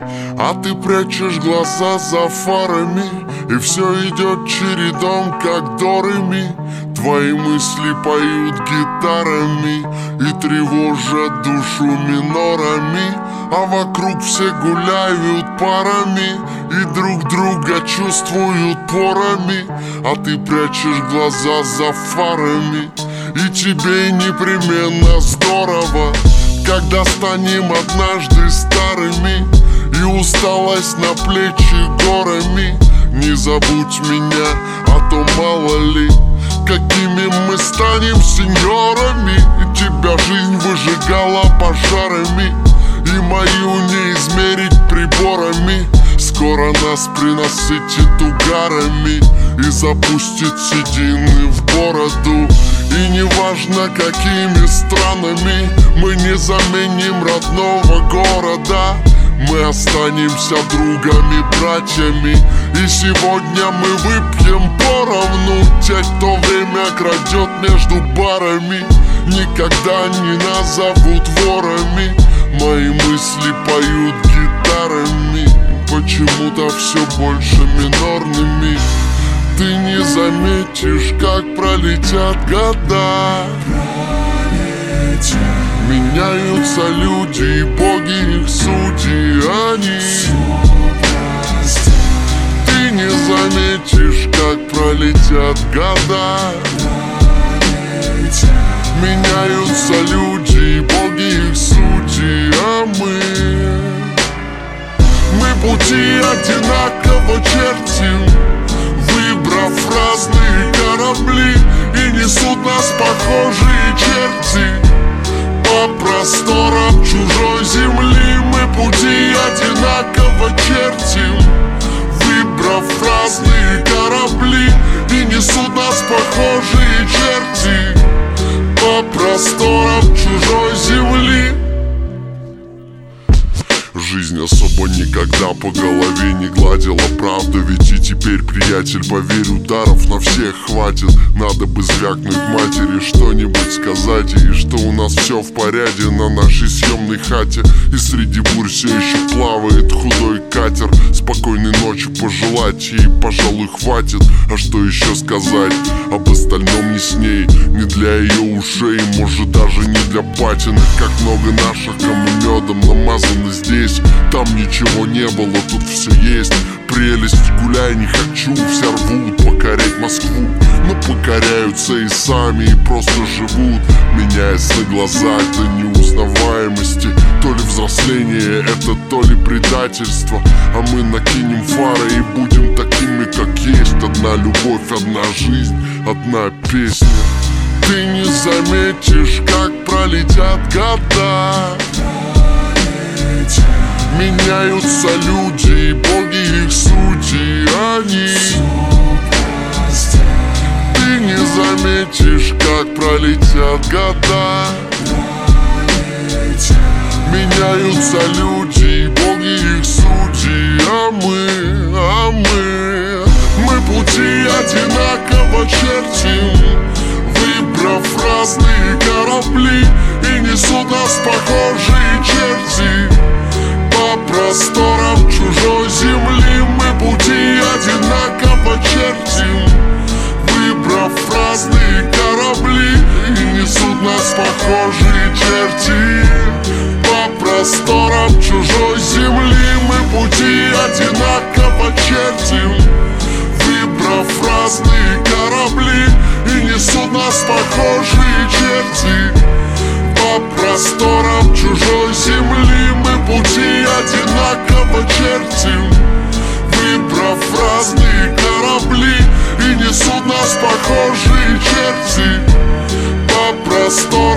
а ты прячешь глаза за фарами, и все идет чередом, как до ре ми. Твои мысли поют гитарами и тревожат душу минорами, а вокруг все гуляют парами и друг друга чувствуют порами, а ты прячешь глаза за фарами. И тебе непременно здорово, когда станем однажды старыми, и усталость на плечи горами. Не забудь меня, а то мало ли, какими мы станем сеньорами. И тебя жизнь выжигала пожарами, и мою не измерить приборами. Скоро нас принасытит угарами и запустит седины в бороду. И неважно, какими странами мы не заменим родного города, мы останемся другами, братьями. И сегодня мы выпьем поровну. Те, кто время крадет между барами, никогда не назовут ворами. Мои мысли поют гитарами, почему-то все больше минорными. Ты не заметишь, как пролетят года. Меняются люди, и боги их судьи, они. Ты не заметишь, как пролетят года. Меняются люди, и боги их судьи, а мы пути одинаково чертим, выбрав разные корабли, и несут нас похожие черти по просторам чужой земли. Мы пути одинаково чертим, выбрав разные корабли, и несут нас похожие черти по просторам чужой земли. Жизнь особо никогда по голове не гладила, правда. Ведь и теперь, приятель, поверь, ударов на всех хватит. Надо бы звякнуть матери, что-нибудь сказать ей, что у нас все в порядке на нашей съемной хате. И среди бурь все еще плавает худой катер. Спокойной ночи пожелать ей, пожалуй, хватит. А что еще сказать об остальном не с ней, не для ее ушей, может даже не для патиных. Как много наших, кому медом намазаны здесь. Там ничего не было, тут все есть. Прелесть, гуляй, не хочу, все рвут покорять Москву, но покоряются и сами, и просто живут, меняясь на глазах до неузнаваемости. То ли взросление это, то ли предательство. А мы накинем фары и будем такими, как есть. Одна любовь, одна жизнь, одна песня. Ты не заметишь, как пролетят года. Меняются люди, и боги их судьи, они. Ты не заметишь, как пролетят года. Меняются люди, и боги их судьи, а мы пути одинаково чертим, выбрав разные корабли, и несут нас похожие черти по просторам чужой земли. Мы пути одинаково чертим, выбрав разные корабли, и несут нас похожие черти по просторам чужой земли. Мы пути одинаково чертим, выбрав разные корабли, и несут нас похожие черти по просторам чужой земли. Мы пути одинаково чертим, выбрав разные корабли, и несут нас похожие черти по просторам